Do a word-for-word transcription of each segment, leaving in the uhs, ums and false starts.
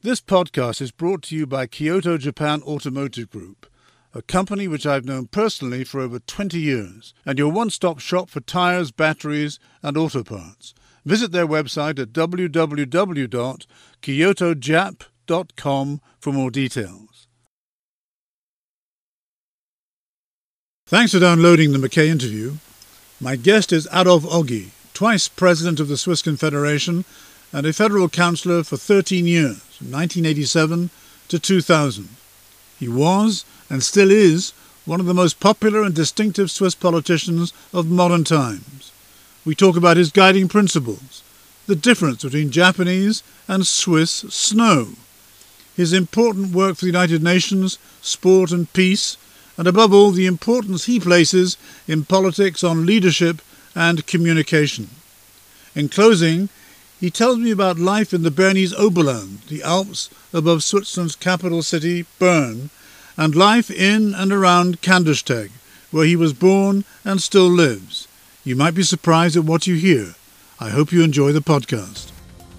This podcast is brought to you by Kyoto Japan Automotive Group, a company which I've known personally for over twenty years, and your one-stop shop for tires, batteries, and auto parts. Visit their website at w w w dot kyoto jap dot com for more details. Thanks for downloading the McKay interview. My guest is Adolf Ogi, twice president of the Swiss Confederation and a federal councillor for thirteen years, from nineteen eighty-seven to two thousand. He was, and still is, one of the most popular and distinctive Swiss politicians of modern times. We talk about his guiding principles, the difference between Japanese and Swiss snow, his important work for the United Nations, sport and peace, and above all the importance he places in politics on leadership and communication. In closing, he tells me about life in the Bernese Oberland, the Alps above Switzerland's capital city, Bern, and life in and around Kandersteg, where he was born and still lives. You might be surprised at what you hear. I hope you enjoy the podcast.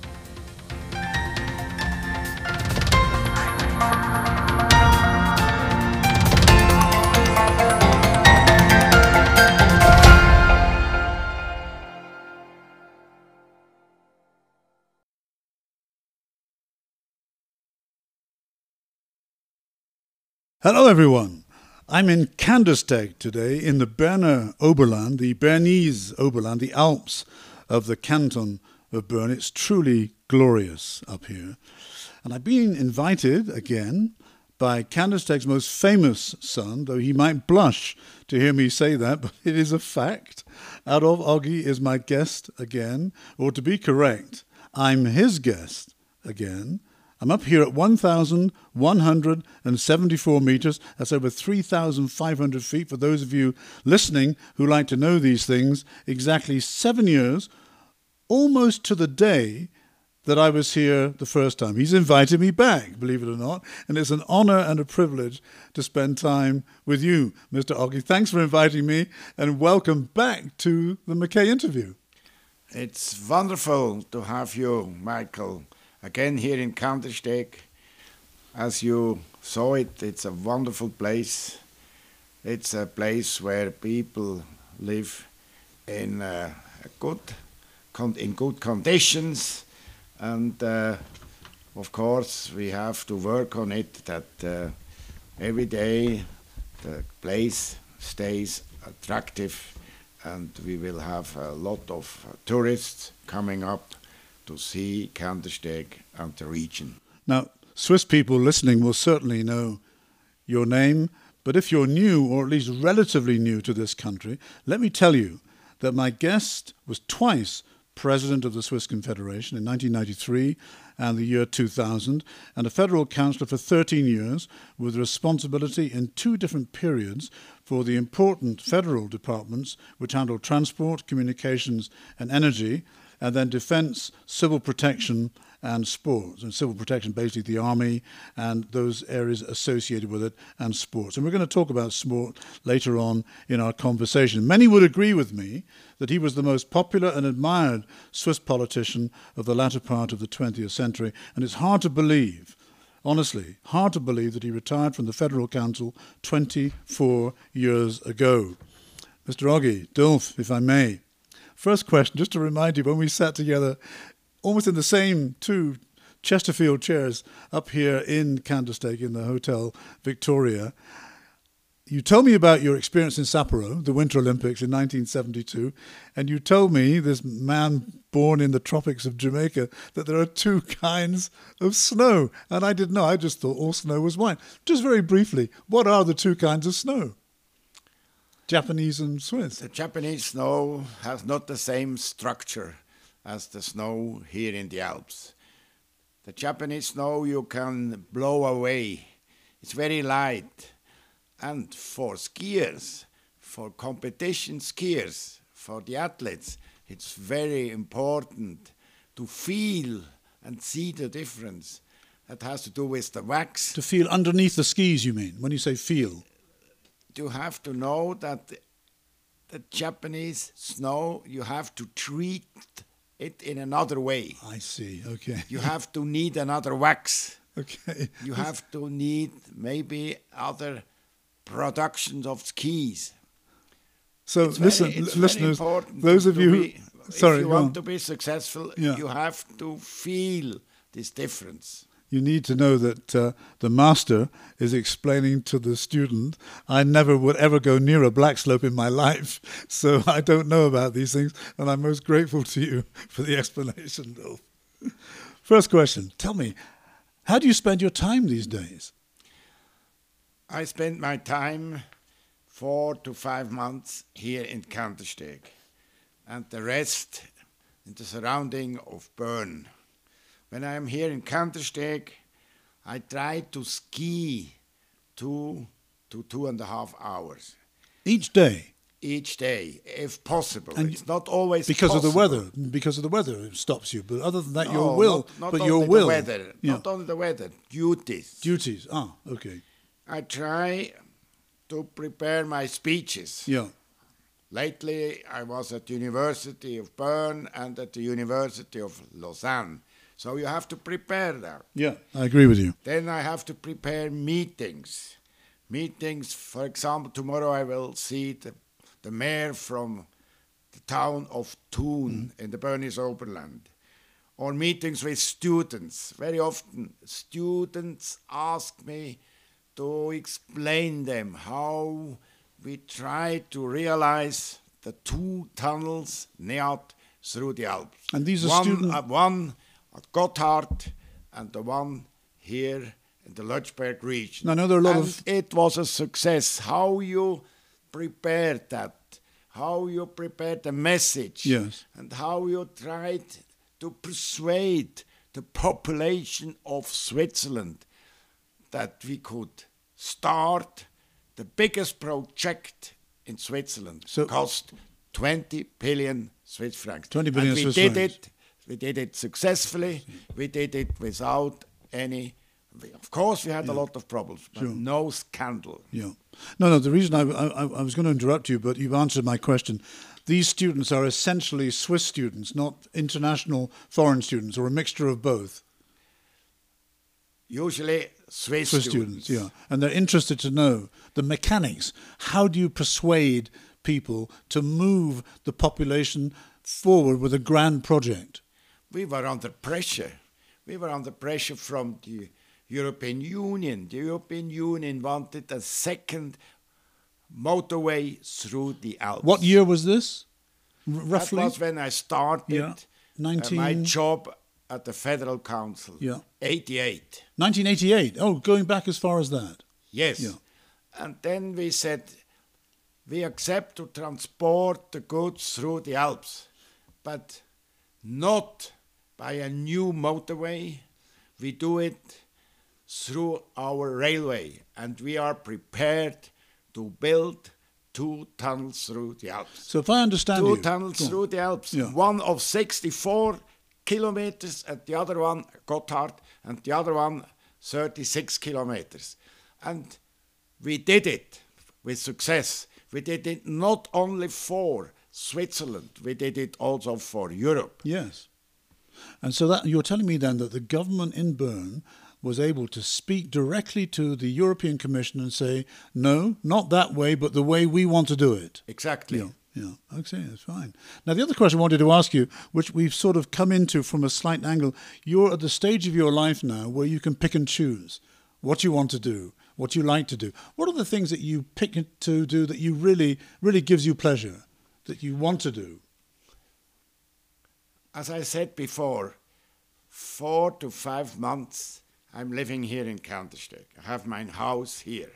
Hello everyone. I'm in Kandersteg today in the Berner Oberland, the Bernese Oberland, the Alps of the canton of Bern. It's truly glorious up here. And I've been invited again by Kandersteg's most famous son, though he might blush to hear me say that, but it is a fact. Adolf Ogi is my guest again, or to be correct, I'm his guest again. I'm up here at one thousand one hundred seventy-four meters. That's over three thousand five hundred feet. For those of you listening who like to know these things, exactly seven years, almost to the day that I was here the first time. He's invited me back, believe it or not, and it's an honor and a privilege to spend time with you, Mister Ogi. Thanks for inviting me, and welcome back to the McKay interview. It's wonderful to have you, Michael, again here in Kandersteg. As you saw it, it's a wonderful place. It's a place where people live in uh, a good, con- in good conditions, and uh, of course we have to work on it that uh, every day the place stays attractive, and we will have a lot of uh, tourists coming up to see Kandersteg and the region. Now, Swiss people listening will certainly know your name, but if you're new, or at least relatively new to this country, let me tell you that my guest was twice president of the Swiss Confederation in nineteen ninety-three and the year two thousand, and a federal councillor for thirteen years with responsibility in two different periods for the important federal departments which handle transport, communications and energy, and then defence, civil protection and sports. And civil protection, basically the army and those areas associated with it, and sports. And we're going to talk about sport later on in our conversation. Many would agree with me that he was the most popular and admired Swiss politician of the latter part of the twentieth century. And it's hard to believe, honestly, hard to believe that he retired from the Federal Council twenty-four years ago. Mister Ogi, Dolf, if I may. First question, just to remind you, when we sat together almost in the same two Chesterfield chairs up here in Kandersteg in the Hotel Victoria, you told me about your experience in Sapporo, the Winter Olympics in nineteen seventy-two, and you told me, this man born in the tropics of Jamaica, that there are two kinds of snow. And I didn't know, I just thought all snow was white. Just very briefly, what are the two kinds of snow? Japanese and Swiss. The Japanese snow has not the same structure as the snow here in the Alps. The Japanese snow you can blow away. It's very light. And for skiers, for competition skiers, for the athletes, it's very important to feel and see the difference. That has to do with the wax. To feel underneath the skis, you mean, when you say feel? You have to know that the Japanese snow, you have to treat it in another way. I see. Okay. You have to need another wax. Okay. You have to need maybe other productions of skis. So It's listen, very, it's l- listeners, very important those to, of to you who, be, sorry, if you go want on. to be successful, Yeah. you have to feel this difference. You need to know that uh, the master is explaining to the student, I never would ever go near a black slope in my life, so I don't know about these things, and I'm most grateful to you for the explanation, Dolph. First question, tell me, how do you spend your time these days? I spent my time four to five months here in Kandersteg, and the rest in the surrounding of Bern. When I am here in Kandersteg, I try to ski two to two and a half hours Each day? each day, if possible. And it's not always Because possible. of the weather, because of the weather it stops you, but other than that, No, your will, not, not but only your the will. weather, Yeah. not only the weather, duties. Duties, ah, okay. I try to prepare my speeches. Yeah, Lately, I was at the University of Bern and at the University of Lausanne. So you have to prepare there. yeah, I agree with you. Then I have to prepare meetings. Meetings, for example, tomorrow I will see the, the mayor from the town of Thun in the Bernese Oberland. Or meetings with students. Very often, students ask me to explain them how we try to realize the two tunnels NEAT through the Alps. And these are one, student- uh, one at Gotthard and the one here in the Lötschberg region. I know there are a lot and of- it was a success. How you prepared that, how you prepared the message, Yes. and how you tried to persuade the population of Switzerland that we could start the biggest project in Switzerland. So- cost twenty billion Swiss francs. twenty billion and we Swiss did francs. it. We did it successfully. We did it without any. Of course, we had a lot of problems, but Sure. no scandal. Yeah. No, no, the reason I, I, I was going to interrupt you, but you've answered my question. These students are essentially Swiss students, not international foreign students, or a mixture of both. Usually Swiss, Swiss students. students, yeah. And they're interested to know the mechanics. How do you persuade people to move the population forward with a grand project? We were under pressure. We were under pressure from the European Union. The European Union wanted a second motorway through the Alps. What year was this, R- That roughly? was when I started Yeah. uh, nineteen my job at the Federal Council. Yeah. eighty-eight. nineteen eighty-eight. Oh, going back as far as that. Yes. Yeah. And then we said, we accept to transport the goods through the Alps, but not by a new motorway. We do it through our railway, and we are prepared to build two tunnels through the Alps. So if I understand Two you, tunnels Go on. through the Alps, Yeah. one of sixty-four kilometers, and the other one, Gotthard, and the other one, thirty-six kilometers. And we did it with success. We did it not only for Switzerland, we did it also for Europe. Yes. And so that you're telling me then that the government in Bern was able to speak directly to the European Commission and say, no, not that way, but the way we want to do it. Exactly. Yeah, yeah. Okay, that's fine. Now, the other question I wanted to ask you, which we've sort of come into from a slight angle, you're at the stage of your life now where you can pick and choose what you want to do, what you like to do. What are the things that you pick to do that you really, really gives you pleasure, that you want to do? As I said before, four to five months I'm living here in Kandersteg. I have my house here.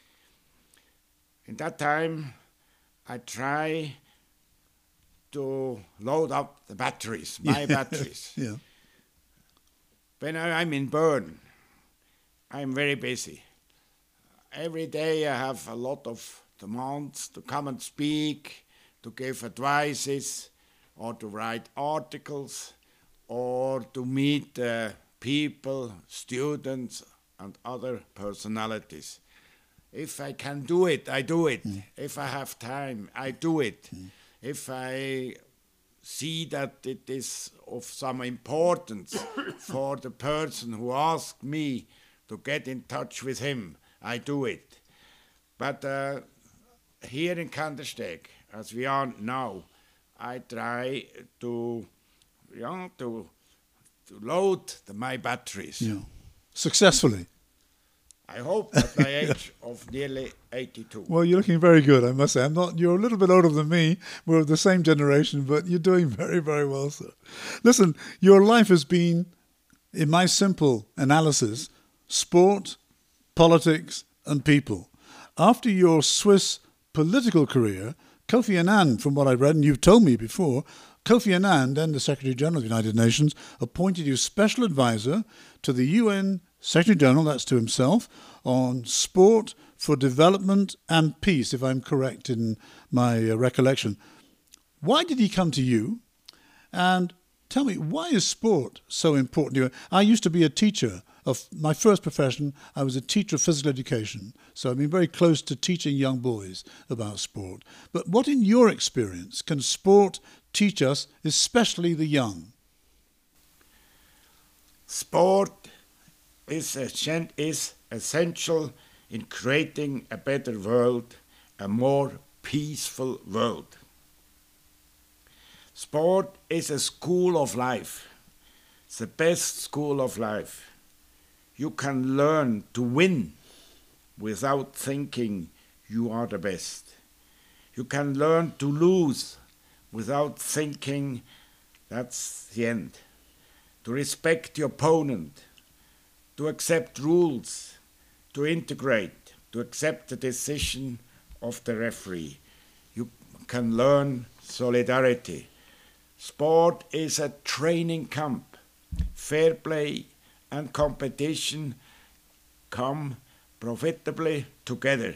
In that time, I try to load up the batteries, my Yeah. batteries. Yeah. When I- I'm in Bern, I'm very busy. Every day I have a lot of demands to come and speak, to give advices, or to write articles, or to meet uh, people, students, and other personalities. If I can do it, I do it. Mm. If I have time, I do it. If I see that it is of some importance for the person who asked me to get in touch with him, I do it. But uh, here in Kandersteg, as we are now, I try to, you know, to, to load the, my batteries. Yeah. Successfully. I hope at my age of nearly eighty-two. Well, you're looking very good, I must say. I'm not. You're a little bit older than me. We're of the same generation, but you're doing very, very well, sir. Listen, your life has been, in my simple analysis, sport, politics, and people. After your Swiss political career, Kofi Annan, from what I've read, and you've told me before, Kofi Annan, then the Secretary General of the United Nations, appointed you special advisor to the U N Secretary General, that's to himself, on sport for development and peace, if I'm correct in my uh, recollection. Why did he come to you? And tell me, why is sport so important to you? I used to be a teacher. Of my first profession, I was a teacher of physical education. So I've been very close to teaching young boys about sport. But what, in your experience, can sport teach us, especially the young? Sport is, is essential in creating a better world, a more peaceful world. Sport is a school of life. It's the best school of life. You can learn to win without thinking you are the best. You can learn to lose without thinking that's the end. To respect the opponent, to accept rules, to integrate, to accept the decision of the referee. You can learn solidarity. Sport is a training camp. Fair play and competition come profitably together.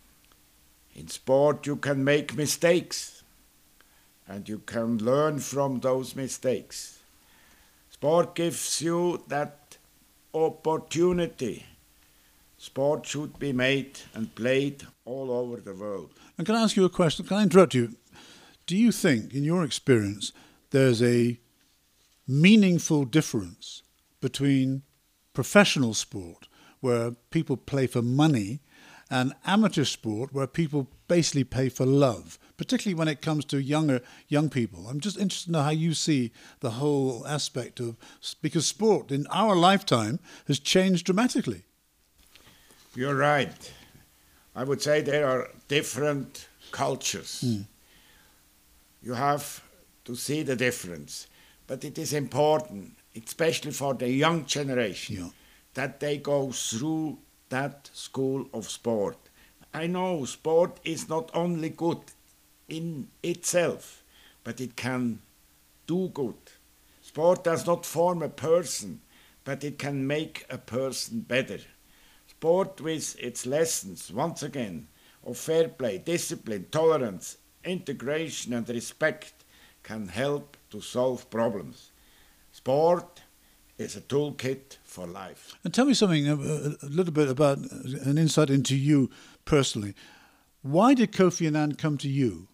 In sport you can make mistakes and you can learn from those mistakes. Sport gives you that opportunity. Sport should be made and played all over the world. And can I ask you a question? Can I interrupt you? Do you think, in your experience, there's a meaningful difference between professional sport, where people play for money, and amateur sport, where people basically pay for love, particularly when it comes to younger young people? I'm just interested to know how you see the whole aspect of, because sport in our lifetime has changed dramatically. You're right. I would say there are different cultures. Mm. You have to see the difference. But it is important, especially for the young generation, yeah, that they go through that school of sport. I know sport is not only good in itself, but it can do good. Sport does not form a person, but it can make a person better. Sport with its lessons, once again, of fair play, discipline, tolerance, integration and respect can help to solve problems. Sport is a toolkit for life. And tell me something, a, a little bit about an insight into you personally. Why did Kofi Annan come to you?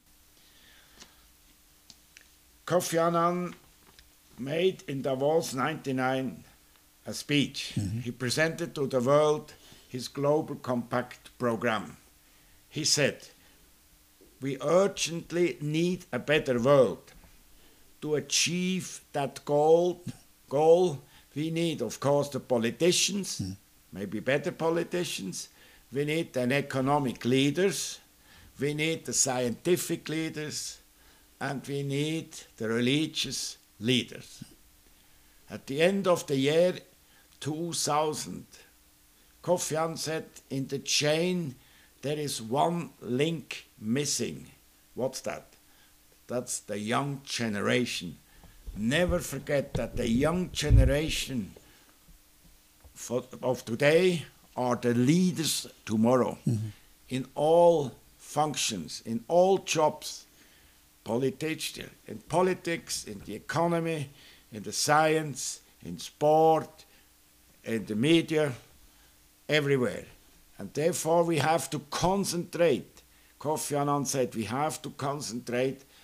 Kofi Annan made in Davos ninety-nine a speech. Mm-hmm. He presented to the world his Global Compact program. He said, we urgently need a better world. To achieve that goal, goal, we need, of course, the politicians, mm. maybe better politicians. We need the economic leaders. We need the scientific leaders. And we need the religious leaders. At the end of the year two thousand, Kofi Annan said, in the chain there is one link missing. What's that? That's the young generation. Never forget that the young generation for, of today are the leaders tomorrow. Mm-hmm. In all functions, in all jobs, politi- in politics, in the economy, in the science, in sport, in the media, everywhere. And therefore we have to concentrate. Kofi Annan said we have to concentrate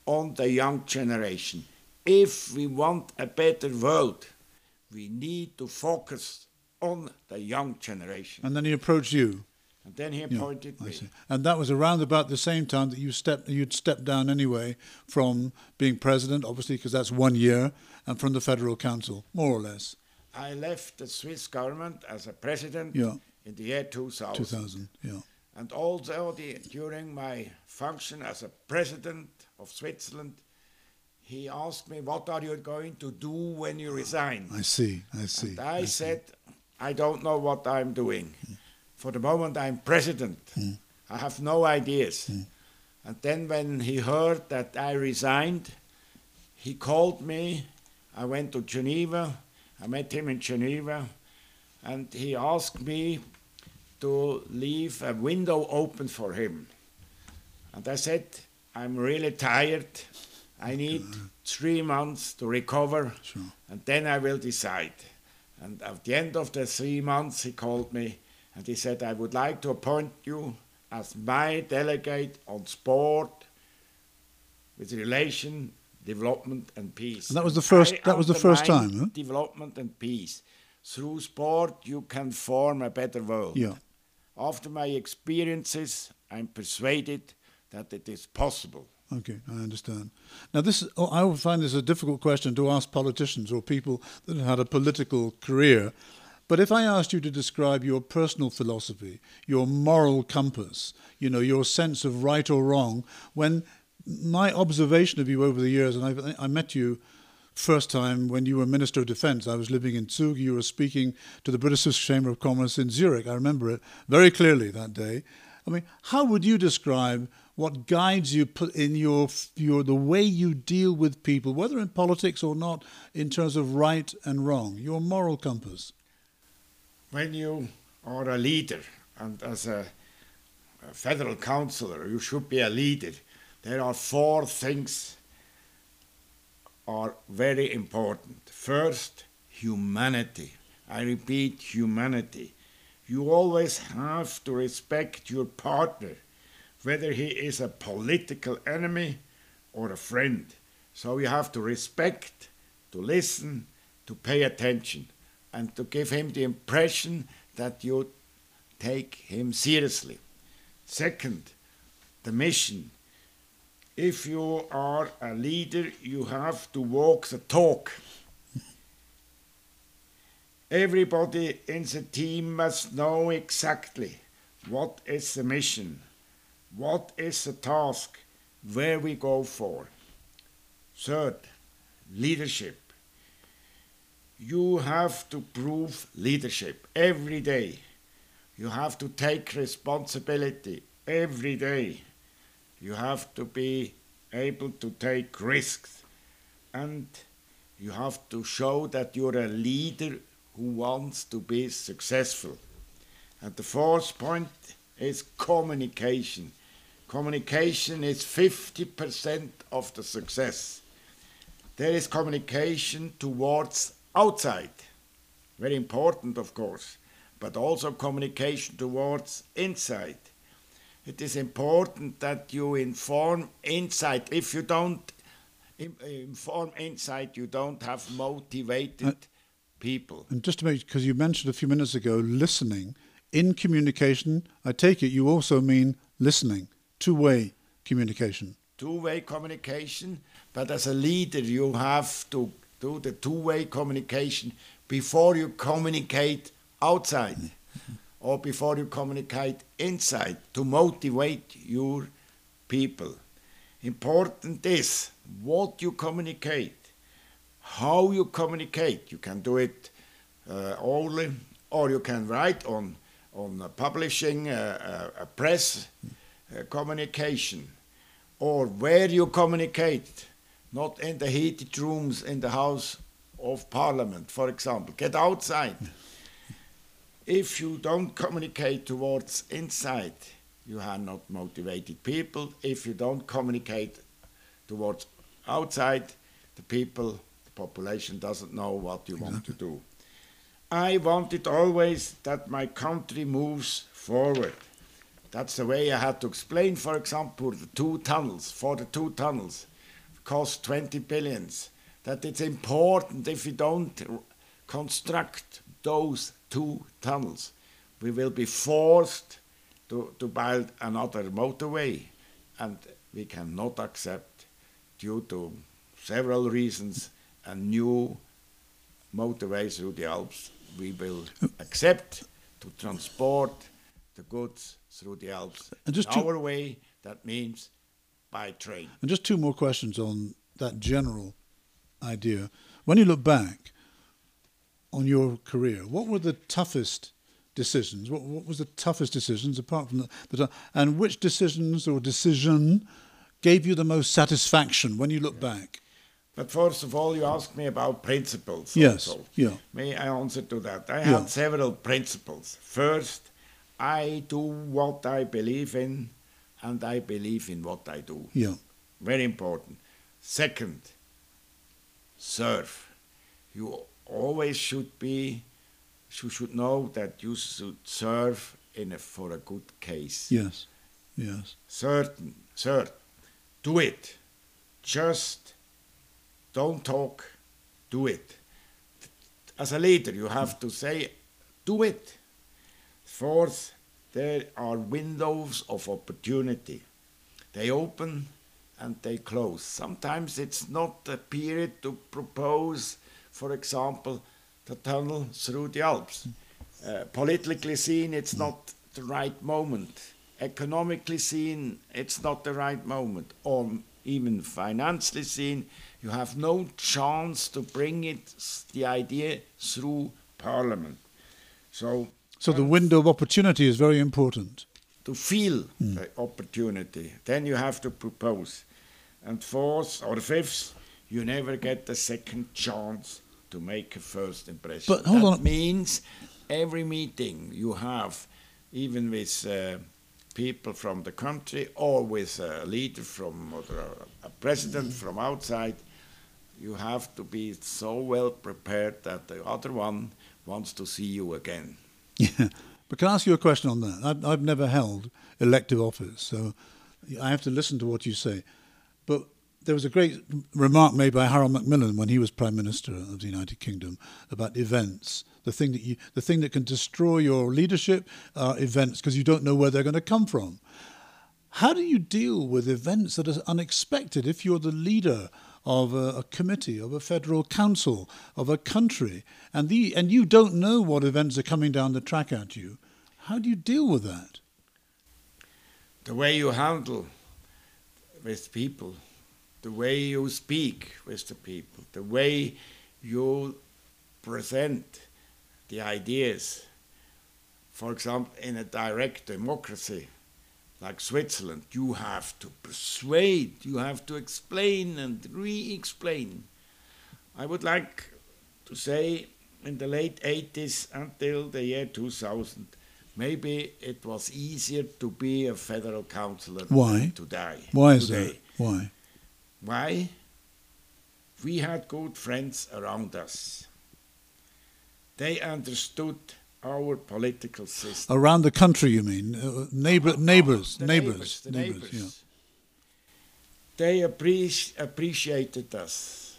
on the young generation. If we want a better world, we need to focus on the young generation. And then he approached you. And then he appointed yeah, me. I see. And that was around about the same time that you stepped, you'd stepped down anyway from being president, obviously, because that's one year, and from the Federal Council, more or less. I left the Swiss government as a president yeah. in the year two thousand. two thousand, yeah. And also the, during my function as a president of Switzerland, he asked me, what are you going to do when you resign? I see, I see. And I, I said, see. I don't know what I'm doing. Mm. For the moment, I'm president. Mm. I have no ideas. Mm. And then when he heard that I resigned, he called me. I went to Geneva. I met him in Geneva. And he asked me to leave a window open for him. And I said, I'm really tired. I need three months to recover, sure. and then I will decide. And at the end of the three months, he called me, and he said, I would like to appoint you as my delegate on sport with relation, development, and peace. And that was the first. I that was the first time. Huh? Development and peace. Through sport, you can form a better world. Yeah. After my experiences, I'm persuaded that it is possible. Okay, I understand. Now, this oh, I would find this a difficult question to ask politicians or people that have had a political career. But if I asked you to describe your personal philosophy, your moral compass, you know, your sense of right or wrong, when my observation of you over the years, and I, I met you first time when you were Minister of Defence. I was living in Zug. You were speaking to the British Chamber of Commerce in Zurich. I remember it very clearly that day. I mean, how would you describe what guides you in your your the way you deal with people, whether in politics or not, in terms of right and wrong, your moral compass? When you are a leader, and as a, a federal councillor, you should be a leader, there are four things are very important. First, humanity. I repeat, humanity. You always have to respect your partner, whether he is a political enemy or a friend. So you have to respect, to listen, to pay attention, and to give him the impression that you take him seriously. Second, the mission. If you are a leader, you have to walk the talk. Everybody in the team must know exactly what is the mission, what is the task, where we go for. Third, leadership. You have to prove leadership every day. You have to take responsibility every day. You have to be able to take risks. And you have to show that you're a leader who wants to be successful. And the fourth point is communication. Communication is fifty percent of the success. There is communication towards outside, very important of course, but also communication towards inside. It is important that you inform inside. If you don't inform inside, you don't have motivated uh, people. And just to make, because you mentioned a few minutes ago, listening. In communication, I take it you also mean listening, two-way communication. Two-way communication, but as a leader you have to do the two-way communication before you communicate outside mm-hmm. or before you communicate inside to motivate your people. Important is what you communicate, how you communicate. You can do it uh, orally, or you can write on on uh, publishing uh, uh, a press uh, communication, or where you communicate, not in the heated rooms in the House of Parliament, for example. Get outside. If you don't communicate towards inside, you have not motivated people. If you don't communicate towards outside, the people, the population doesn't know what you want to do. I wanted always that my country moves forward. That's the way I had to explain, for example, the two tunnels, for the two tunnels. cost twenty billions, that it's important if we don't r- construct those two tunnels, we will be forced to, to build another motorway, and we cannot accept, due to several reasons, a new motorway through the Alps. We will accept to transport the goods through the Alps. And just In two- our way, that means by train. And just two more questions on that general idea. When you look back on your career, what were the toughest decisions? What, what was the toughest decisions apart from the, the and which decisions or decision gave you the most satisfaction when you look back? But first of all, you asked me about principles. Yes, Also. yeah. May I answer to that? I Yeah. had several principles. First, I do what I believe in, and I believe in what I do. Yeah, Very important. Second, serve. You always should be, you should know that you should serve in a, for a good case. yes, yes. Certain, third, do it. Just don't talk, do it. As a leader, you have to say, do it. Fourth, there are windows of opportunity. They open and they close. Sometimes it's not a period to propose, for example, the tunnel through the Alps. Uh, politically seen, it's not the right moment. Economically seen, it's not the right moment. Or even financially seen, you have no chance to bring it, the idea, through Parliament. So, So the window of opportunity is very important. to feel the opportunity, then you have to propose. And fourth or fifth, you never get a second chance to make a first impression. But hold that on. means every meeting you have, even with uh, people from the country or with a leader from, or a president from outside, you have to be so well prepared that the other one wants to see you again. Yeah. But can I ask you a question on that? I've, I've never held elective office, so I have to listen to what you say. But there was a great remark made by Harold Macmillan when he was Prime Minister of the United Kingdom about events. The thing that you, the thing that can destroy your leadership are events because you don't know where they're going to come from. How do you deal with events that are unexpected if you're the leader of a, a committee, of a federal council, of a country, and the and you don't know what events are coming down the track at you? How do you deal with that? The way you handle with people, the way you speak with the people, the way you present the ideas. For example, in a direct democracy like Switzerland, you have to persuade, you have to explain and re-explain. I would like to say in the late eighties until the year two thousand, maybe it was easier to be a federal councillor Why? than today. Why is today. that? Why? Why? We had good friends around us. They understood our political system. Around the country, you mean? Uh, neighbor, neighbors, The neighbors, the neighbors. neighbors. They appreci- appreciated us.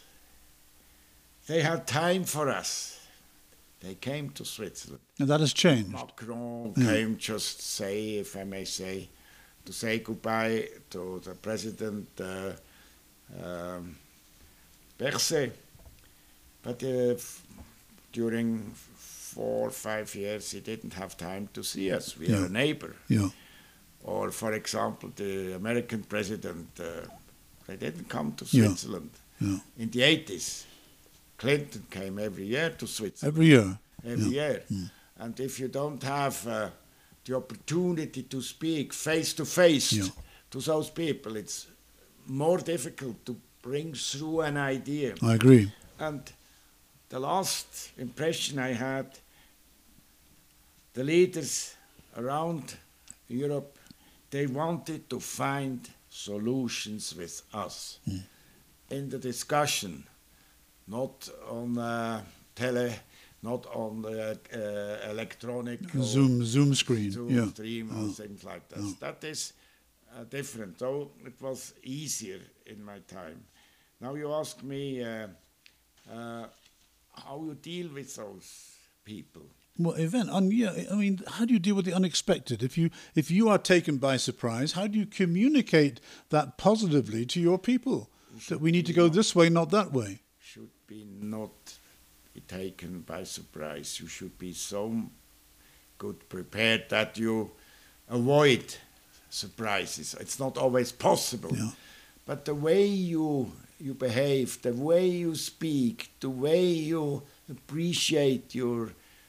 They had time for us. They came to Switzerland. Yeah. And that has changed. Macron Yeah. came just say, if I may say, to say goodbye to the president uh, um, Berset. But uh, f- during four or five years, he didn't have time to see us. We Yeah. are a neighbor. Yeah. Or, for example, the American president, uh, they didn't come to Yeah. Switzerland. Yeah. In the eighties, Clinton came every year to Switzerland. Every year. every Yeah. year. Mm. And if you don't have uh, the opportunity to speak face to face Yeah. to those people, it's more difficult to bring through an idea. I agree. And the last impression I had, the leaders around Europe, they wanted to find solutions with us Mm. in the discussion, not on uh, tele, not on the uh, electronic or Zoom, Zoom screen. Zoom yeah. stream Oh. or things like that. Oh. That is uh, different. Though it was easier in my time. Now you ask me uh, uh, how you deal with those people. Well, event, un- yeah, I mean, how do you deal with the unexpected? If you if you are taken by surprise, how do you communicate that positively to your people? That we need to go this way, not that way. Should be not be taken by surprise. You should be so good prepared that you avoid surprises. It's not always possible. Yeah. But the way you you behave, the way you speak, the way you appreciate your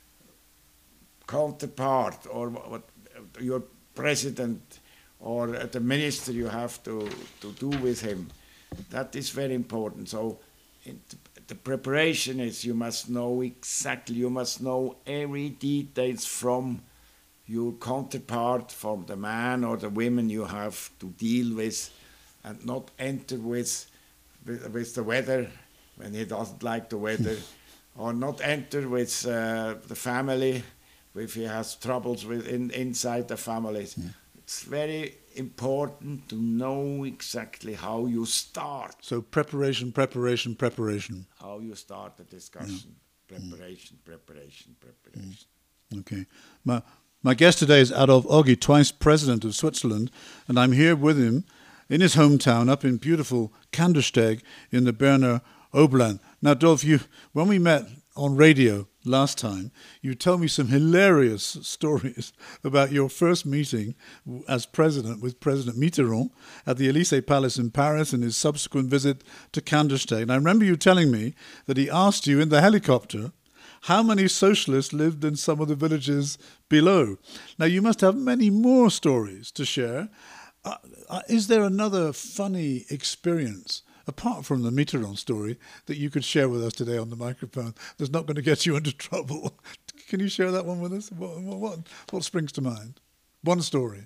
counterpart or what, your president or the minister you have to, to do with him, that is very important. So in the preparation is you must know exactly, you must know every details from your counterpart, from the man or the women you have to deal with, and not enter with with, with the weather when he doesn't like the weather, or not enter with uh, the family if he has troubles with in, inside the families. Yeah. It's very important to know exactly how you start. So preparation, preparation, preparation. How you start the discussion. Yeah. Preparation, mm. preparation, preparation. Mm. Okay. My, my guest today is Adolf Ogi, twice president of Switzerland, and I'm here with him in his hometown up in beautiful Kandersteg in the Berner Oberland. Now, Adolf, you, when we met on radio last time, you told me some hilarious stories about your first meeting as president with President Mitterrand at the Élysée Palace in Paris and his subsequent visit to Kandersteg. And I remember you telling me that he asked you in the helicopter how many socialists lived in some of the villages below. Now, you must have many more stories to share. Uh, uh, is there another funny experience, apart from the Mitterrand story, that you could share with us today on the microphone that's not going to get you into trouble? Can you share that one with us? What, what, what springs to mind? One story.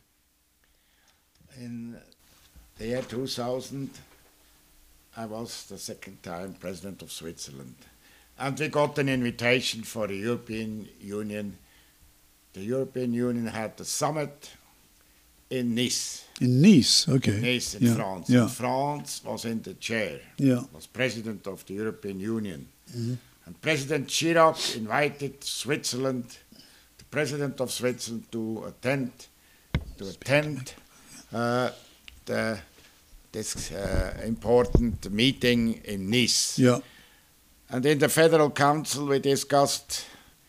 In the year two thousand, I was the second time president of Switzerland. And we got an invitation for the European Union. The European Union had the summit in Nice. In Nice, okay. In Nice, in yeah. France. Yeah. And France was in the chair. Yeah. Was president of the European Union. Mm-hmm. And President Chirac invited Switzerland, the president of Switzerland, to attend, to attend uh, the this uh, important meeting in Nice. Yeah. And in the Federal Council we discussed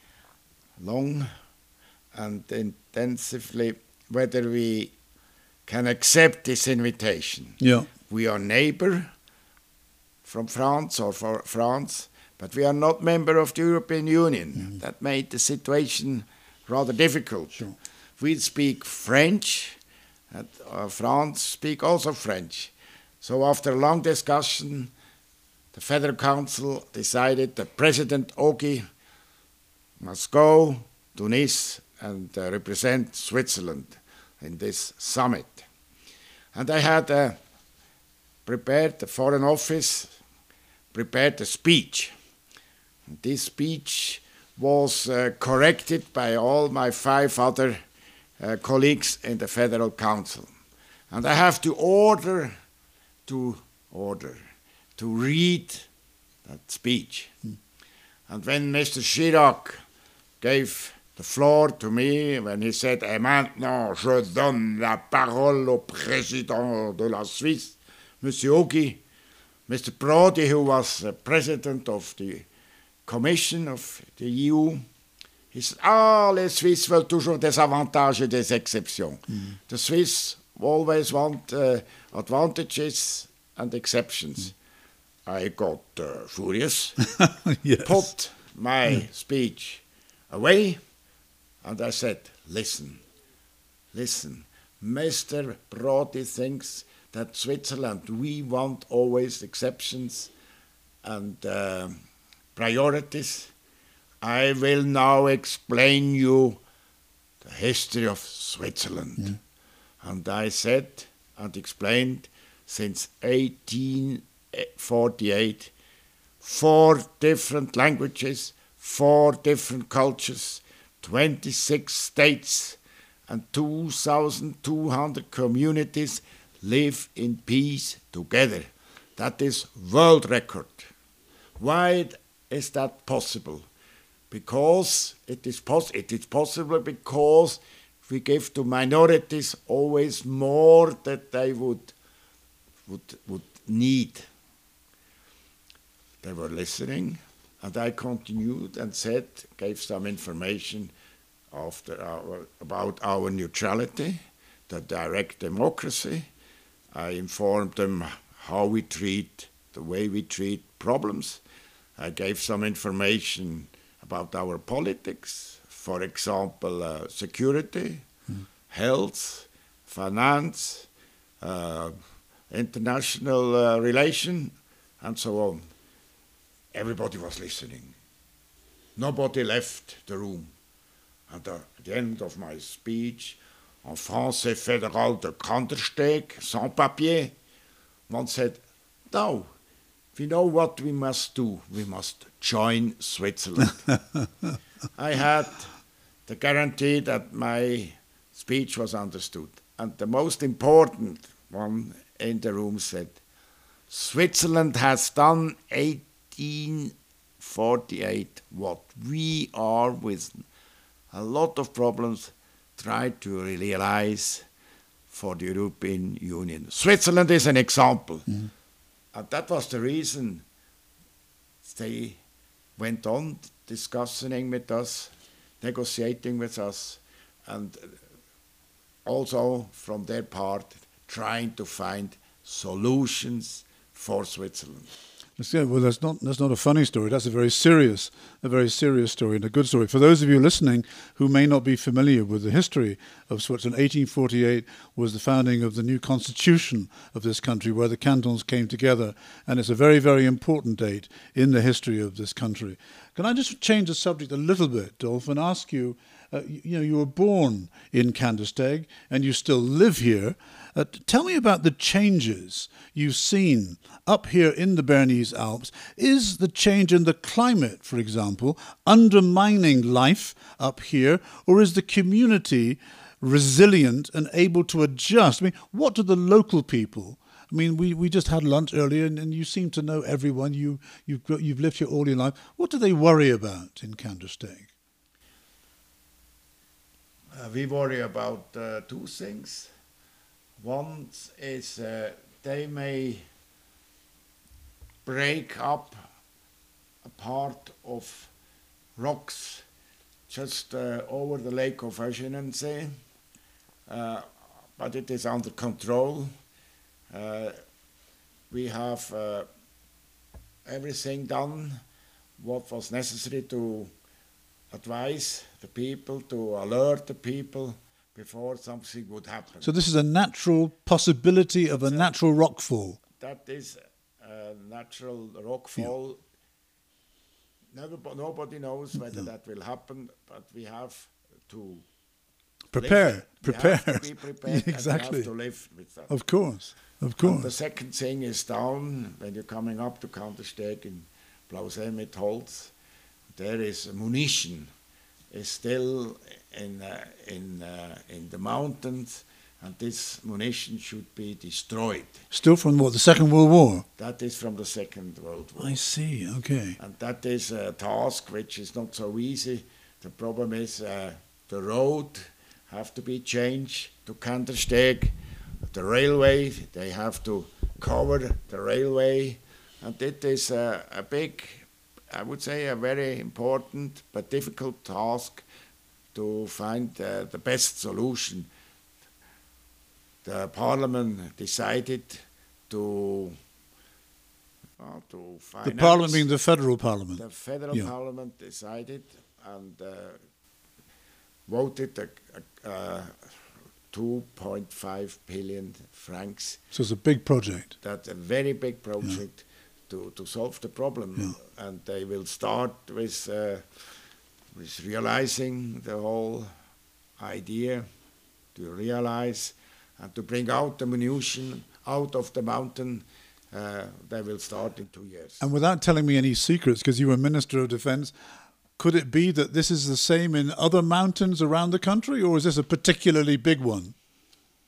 long and intensively whether we can accept this invitation. Yeah. We are neighbor from France or for France, but we are not member of the European Union. Mm-hmm. That made the situation rather difficult. Sure. We speak French, and uh, France speak also French. So after a long discussion, the Federal Council decided that President Ogi must go to Nice and uh, represent Switzerland in this summit. And I had uh, prepared, the Foreign Office prepared a speech. And this speech was uh, corrected by all my five other uh, colleagues in the Federal Council. And I have to order, to order, to read that speech. Mm. And when Mister Chirac gave the floor to me, when he said, et maintenant je donne la parole au président de la Suisse, Monsieur Ogi, Mister Prodi, who was uh, president of the Commission of the E U, he said, ah, les Suisses veulent toujours des avantages et des exceptions. Mm. The Swiss always want uh, advantages and exceptions. Mm. I got uh, furious, yes. put my mm. speech away, and I said, listen, listen, Mister Prodi thinks that Switzerland, we want always exceptions and uh, priorities. I will now explain you the history of Switzerland. Mm. And I said and explained since eighteen forty-eight, four different languages, four different cultures, twenty-six states, and two thousand two hundred communities live in peace together. That is world record. Why is that possible? Because it is, pos- it is possible because we give to minorities always more that they would, would, would need. They were listening, and I continued and said, gave some information after our, about our neutrality, the direct democracy. I informed them how we treat, the way we treat problems. I gave some information about our politics, for example, uh, security, mm. health, finance, uh, international uh, relation, and so on. Everybody was listening. Nobody left the room. And uh, at the end of my speech, en français fédéral de Kandersteg, sans papier, one said, no, we know what we must do. We must join Switzerland. I had the guarantee that my speech was understood. And the most important one in the room said, Switzerland has done eighteen forty-eight what we are with a lot of problems try to realize for the European Union. Switzerland is an example. Mm. And that was the reason they went on discussing with us, negotiating with us, and also from their part trying to find solutions for Switzerland. Yeah, well, that's not that's not a funny story. That's a very serious, a very serious story and a good story. For those of you listening who may not be familiar with the history of Switzerland, eighteen forty-eight was the founding of the new constitution of this country, where the cantons came together, and it's a very, very important date in the history of this country. Can I just change the subject a little bit, Dolf, and ask you? Uh, you, you know, you were born in Kandersteg, and you still live here. Uh, tell me about the changes you've seen up here in the Bernese Alps. Is the change in the climate, for example, undermining life up here, or is the community resilient and able to adjust? I mean, what do the local people? I mean, we, we just had lunch earlier, and, and you seem to know everyone. You you've you've lived here all your life. What do they worry about in Kandersteg? Uh, we worry about uh, two things. One is uh, they may break up a part of rocks just uh, over the lake of Öschenensee, uh, but it is under control. Uh, we have uh, everything done what was necessary to advise the people, to alert the people before something would happen. So this is a natural possibility of a natural rockfall. That is a natural rockfall. Yeah. Never, nobody knows whether no. that will happen, but we have to prepare. Live. Prepare. We have to be prepared. Exactly. And we have to live with that. Of course. Of course. And the second thing is down when you're coming up to Kandersteg in Blausee mit Holz. There is munition is still in uh, in uh, in the mountains, and this munition should be destroyed. Still from what, the Second World War? That is from the Second World War. I see. Okay. And that is a task which is not so easy. The problem is uh, the road have to be changed to Kandersteg. The railway, they have to cover the railway, and it is a, a big, I would say, a very important but difficult task to find uh, the best solution. The parliament decided to uh, to finance. The parliament being the federal parliament. The federal yeah. parliament decided and uh, voted a, a, a two point five billion francs. So it's a big project. That's a very big project. Yeah. To, to solve the problem, yeah. And they will start with uh, with realizing the whole idea, to realize and to bring out the munition out of the mountain. Uh, they will start in two years. And without telling me any secrets, because you were Minister of Defence, could it be that this is the same in other mountains around the country, or is this a particularly big one?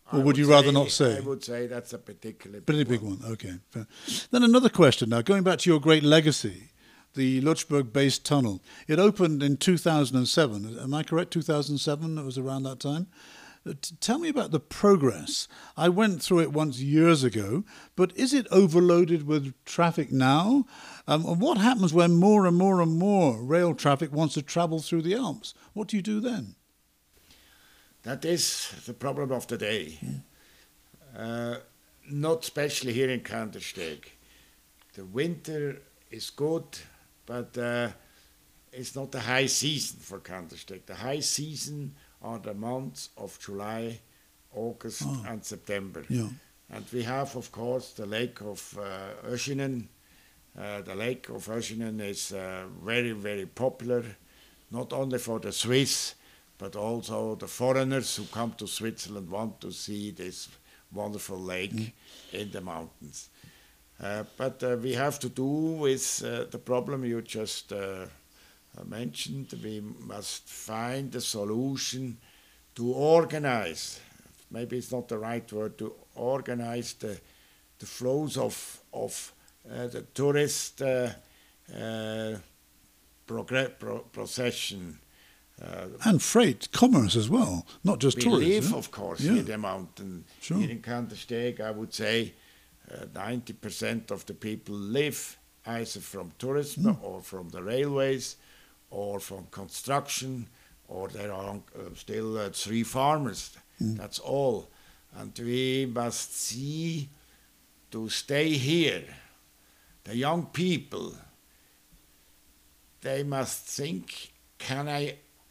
Or I would you rather say, not say? I would say that's a particularly Pretty big big one. one. Okay. Fair. Then another question now, going back to your great legacy, the Lutschberg Base Tunnel. It opened in two thousand seven. Am I correct? two thousand seven? It was around that time. Uh, t- Tell me about the progress. I went through it once years ago, but is it overloaded with traffic now? Um, and what happens when more and more and more rail traffic wants to travel through the Alps? What do you do then? That is the problem of the day. Uh, not especially here in Kandersteg. The winter is good, but uh, it's not the high season for Kandersteg. The high season are the months of July, August, Oh. and September. Yeah. And we have, of course, the lake of uh, Öschinen. Uh, the lake of Öschinen is uh, very, very popular, not only for the Swiss, but also the foreigners who come to Switzerland want to see this wonderful lake mm. in the mountains. Uh, but uh, we have to do with uh, the problem you just uh, mentioned. We must find a solution to organize. Maybe it's not the right word, to organize the the flows of of uh, the tourist uh, uh, progr- pro- procession. Uh, and freight, commerce as well, not just we tourism. live, yeah? of course, Yeah. in the mountain. Sure. Here in Kandersteg, I would say uh, ninety percent of the people live either from tourism Mm. or from the railways or from construction, or there are uh, still uh, three farmers. Mm. That's all. And we must see to stay here. The young people, they must think, can I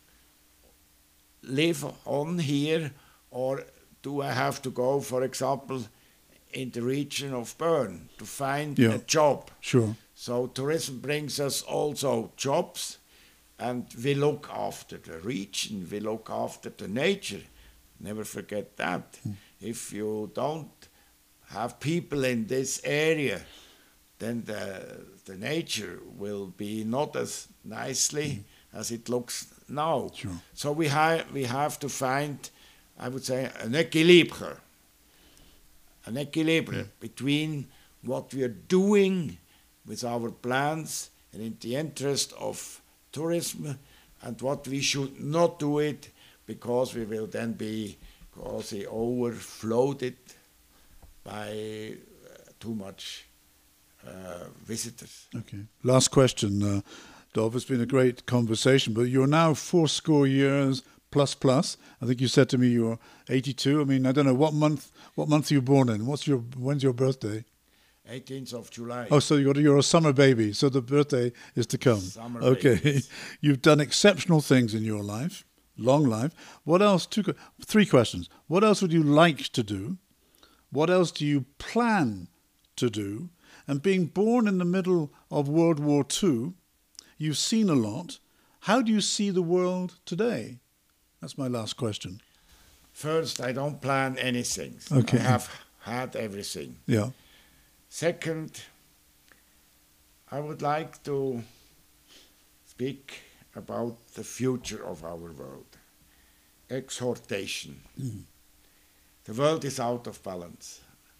live on here, or do I have to go, for example, in the region of Bern to find Yeah. a job? Sure. So tourism brings us also jobs, and we look after the region, we look after the nature. Never forget that. Mm. If you don't have people in this area, then the, the nature will be not as nicely mm. as it looks now. Sure. So we, ha- we have to find, I would say, an equilibrium, an equilibrium mm. between what we are doing with our plans and in the interest of tourism, and what we should not do it, because we will then be quasi overflowed by uh, too much uh, visitors. Okay. Last question, uh, Dov. It's been a great conversation, but you're now four score years plus plus. I think you said to me you're eighty-two. I mean, I don't know what month. What month are you born in? What's your when's your birthday? eighteenth of July. Oh, so you're you're a summer baby. So the birthday is to come. Summer okay. babies. You've done exceptional things in your life, long life. What else? Two, three questions. What else would you like to do? What else do you plan to do? And being born in the middle of World War Two, you've seen a lot. How do you see the world today? That's my last question. First, I don't plan anything. Okay. I have had everything. Yeah. Second, I would like to speak about the future of our world. Exhortation. Mm. The world is out of balance.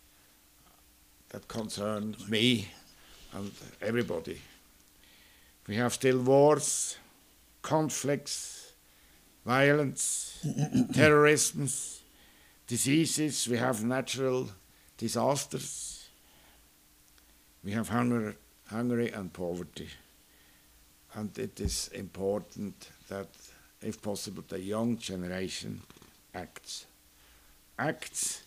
That concerns me and everybody. We have still wars, conflicts, violence, terrorism, diseases, we have natural disasters. We have hunger, hunger and poverty. And it is important that, if possible, the young generation acts. Acts,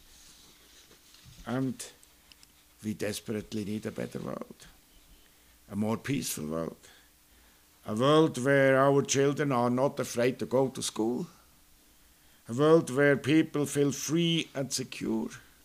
and we desperately need a better world, a more peaceful world, a world where our children are not afraid to go to school, a world where people feel free and secure,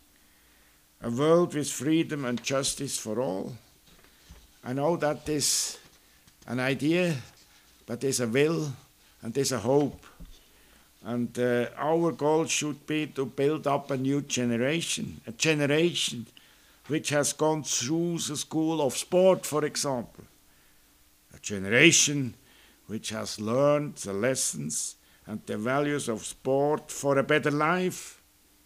a world with freedom and justice for all. I know that is an idea, but there's a will and there's a hope. And uh, our goal should be to build up a new generation, a generation which has gone through the school of sport, for example. A generation which has learned the lessons and the values of sport for a better life,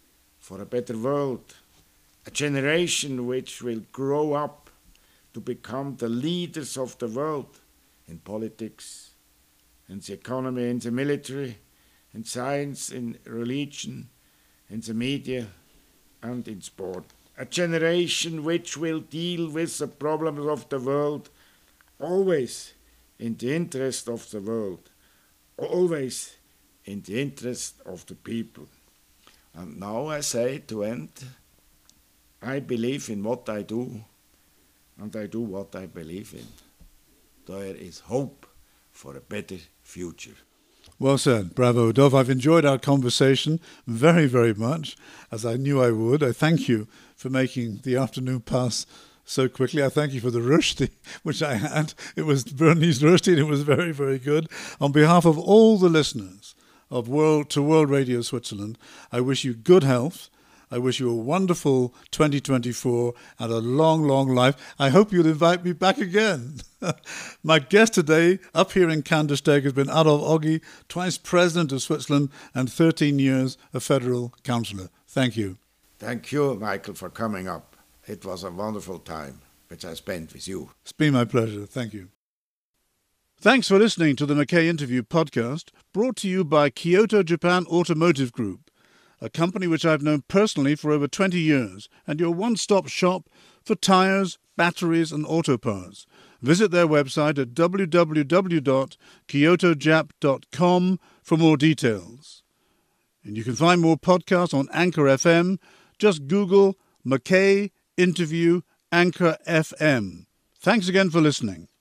for a better world, a generation which will grow up to become the leaders of the world in politics, in the economy, in the military, in science, in religion, in the media, and in sport. A generation which will deal with the problems of the world always in the interest of the world, always in the interest of the people. And now I say to end, I believe in what I do, and I do what I believe in. There is hope for a better future. Well said. Bravo, Dov. I've enjoyed our conversation very, very much, as I knew I would. I thank you for making the afternoon pass so quickly. I thank you for the rosti, which I had. It was Bernese rosti, and it was very, very good. On behalf of all the listeners of World to World Radio Switzerland, I wish you good health. I wish you a wonderful twenty twenty-four and a long, long life. I hope you'll invite me back again. My guest today up here in Kandersteg has been Adolf Ogi, twice President of Switzerland and thirteen years a federal councillor. Thank you. Thank you, Michael, for coming up. It was a wonderful time which I spent with you. It's been my pleasure. Thank you. Thanks for listening to the Mackay Interview podcast, brought to you by Kyoto Japan Automotive Group, a company which I've known personally for over twenty years, and your one-stop shop for tyres, batteries and auto parts. Visit their website at w w w dot kyoto jap dot com for more details. And you can find more podcasts on Anchor F M. Just Google Mackay Interview Anchor F M. Thanks again for listening.